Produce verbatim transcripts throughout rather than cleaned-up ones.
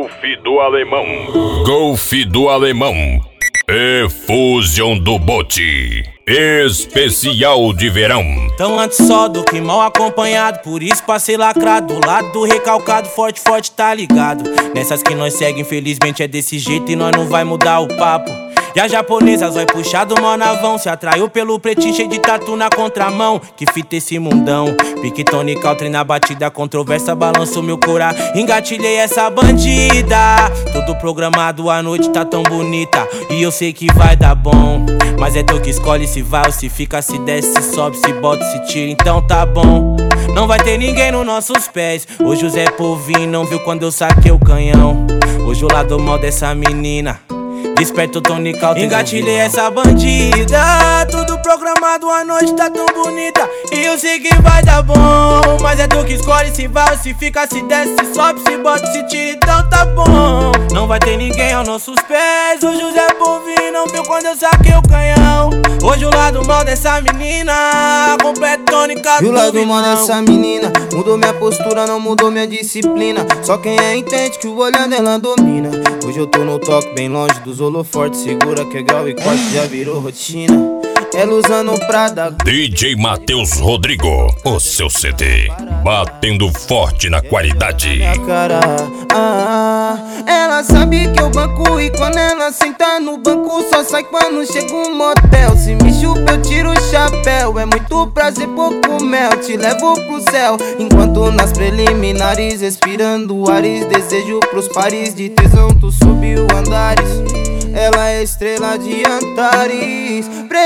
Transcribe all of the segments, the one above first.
Golf do Alemão. Golf do Alemão. Efusion do Bote. Especial de verão. Tão antes só do que mal acompanhado. Por isso passei lacrado. Do lado do recalcado, forte, forte, tá ligado. Nessas que nós segue, infelizmente é desse jeito. E nós não vai mudar o papo. E a japonesa, zóio puxado, mó navão. Se atraiu pelo pretinho cheio de tatu na contramão. Que fita esse mundão. Pique Tony Caltrin na batida, controvérsia balançou meu cora. Engatilhei essa bandida. Tudo programado, a noite tá tão bonita. E eu sei que vai dar bom. Mas é tu que escolhe se vai ou se fica, se desce, se sobe, se bota, se tira, então tá bom. Não vai ter ninguém nos nossos pés. Hoje o Zé Povinho não viu quando eu saquei o canhão. Hoje o lado mal dessa menina desperta o Tony Caltrin. Engatilhei essa bandida. Tudo programado, a noite tá tão bonita. E eu sei que vai dar bom. Mas é tu que escolhe se vai ou se fica, se desce, se sobe, se bota, se tira, então tá bom. Não vai ter ninguém aos nossos pés. Hoje o Zé Povinho não viu quando eu saquei o canhão. Hoje o lado mal dessa menina completo Tony Caltrin. E o lado mal dessa menina mudou minha postura, não mudou minha disciplina. Só quem é entende que o olhar dela domina. Hoje eu tô no toque bem longe dos holofortes. Segura que é grau e corte já virou rotina. Ela usando Prada. D J Matheus Rodrigo, o seu C D batendo forte na qualidade. Minha cara, ah, ela sabe que eu banco. E quando ela senta no banco só sai quando chega um motel. Se me chupa eu tiro o chapéu. É muito prazer, pouco mel. Te levo pro céu. Enquanto nas preliminares respirando ares. Desejo pros pares de tesão. Tu subiu andares. Ela é estrela de Antares.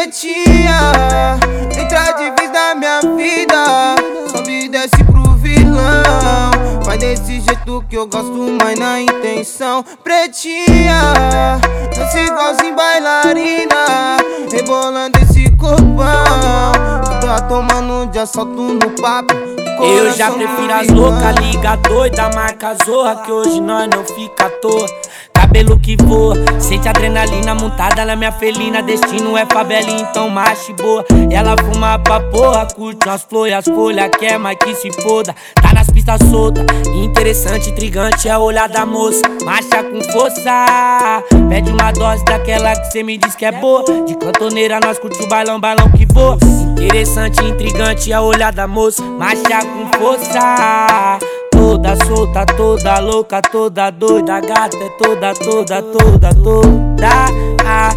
Pretinha, entra de vez na minha vida. Sobe e desce pro vilão. Faz desse jeito que eu gosto, mas na intenção. Pretinha, dança igualzinho bailarina. Rebolando esse corpão. Tá tomando de assalto no papo. Eu já prefiro as loucas, liga doida, marca zorra. Que hoje nós não fica à toa. Cabelo que voa, sente adrenalina montada na minha felina. Destino é favelinha, então macho boa. Ela fuma pra porra, curte umas flores, as folhas quer mais que se foda. Tá nas pistas soltas, interessante, intrigante é o olhar da moça. Marcha com força, pede uma dose daquela que cê me diz que é boa. De cantoneira nós curte o bailão, bailão que voa. Interessante, intrigante é o olhar da moça. Marcha com força. Toda solta, toda louca, toda doida. A gata é toda, toda, toda, toda. Ah,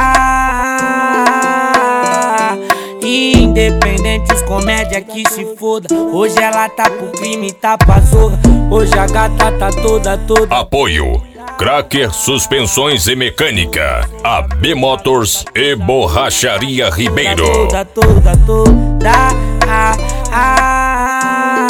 ah, independente, os comédia que se foda. Hoje ela tá pro crime, tá pra zorra. Hoje a gata tá toda, toda. Apoio Cracker Suspensões e Mecânica, A B Motors e Borracharia Ribeiro. Toda, toda, toda. Ah, ah,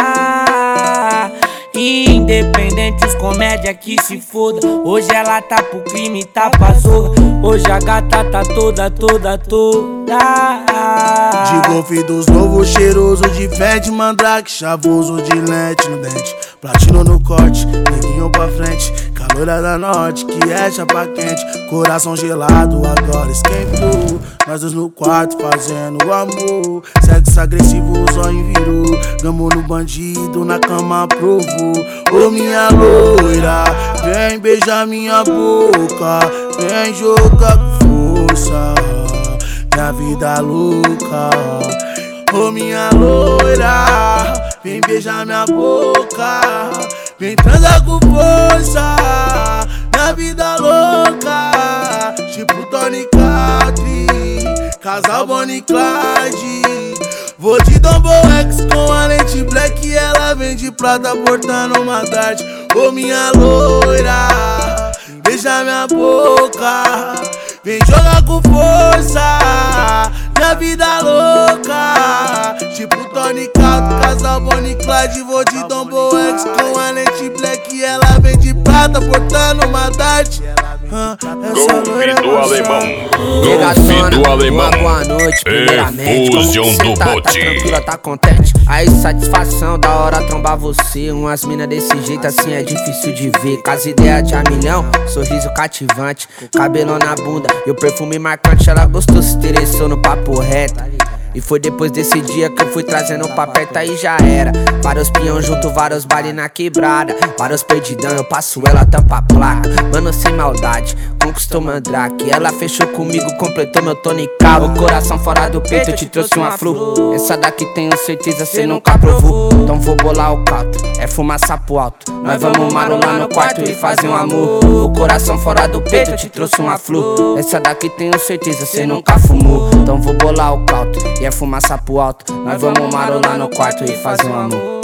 independente, os comédia que se foda. Hoje ela tá pro crime, tá pra zorra. Hoje a gata tá toda, toda, toda. De golfe dos novos, cheiroso de fede, mandrake, chavoso de lente no dente. Platino no corte, neguinho pra frente. Caloura da norte, que é chapa quente. Coração gelado, agora esquentou. Nós dois no quarto fazendo amor. Sexo agressivo, zóio virou. Gamo no bandido, na cama provou. Ô minha loira, vem beijar minha boca. Vem jogar com força, minha vida louca. Ô minha loira, vem beijar minha boca. Vem transar com força, minha vida louca. Tipo Tony Caltrin, casal Bonnie e Clyde. Vou de Dumbo X com a lente black e ela vem de prata portando uma dart. Ô minha loira, beija minha boca. Vem jogar com força, minha vida louca. Tipo Tony Caltrin, casal Bonnie e Clyde. Vou de Dumbo X com a lente black e ela vem de prata portando uma dart. Golfe do Alemão. Golfe do Alemão. Boa noite, primeiramente. Efusion do tá, Bote. Tá tranquila, tá contente? Aí satisfação, da hora trombar você. Umas mina desse jeito assim é difícil de ver. Com as ideias de a milhão, sorriso cativante. Cabelão na bunda e o perfume marcante. Ela gostou, se interessou no papo reto. E foi depois desse dia que eu fui trazendo pra perto, aí já era. Vários peão junto, vários baile na quebrada. Vários perdidão, eu passo ela, tampa a placa. Mano, sem maldade, conquistou Mandrake. Ela fechou comigo, completou meu tonical. O coração fora do peito, eu te trouxe uma flu. Essa daqui tenho certeza, cê nunca provou. Então vou bolar o caldo, é fumaça pro alto. Nós vamos marolar no quarto e fazer um amor. O coração fora do peito, eu te trouxe uma flu. Essa daqui tenho certeza, cê nunca fumou. Então vou bolar o caldo, e é fumaça pro alto. Nós vamos marolar no quarto e fazer um amor.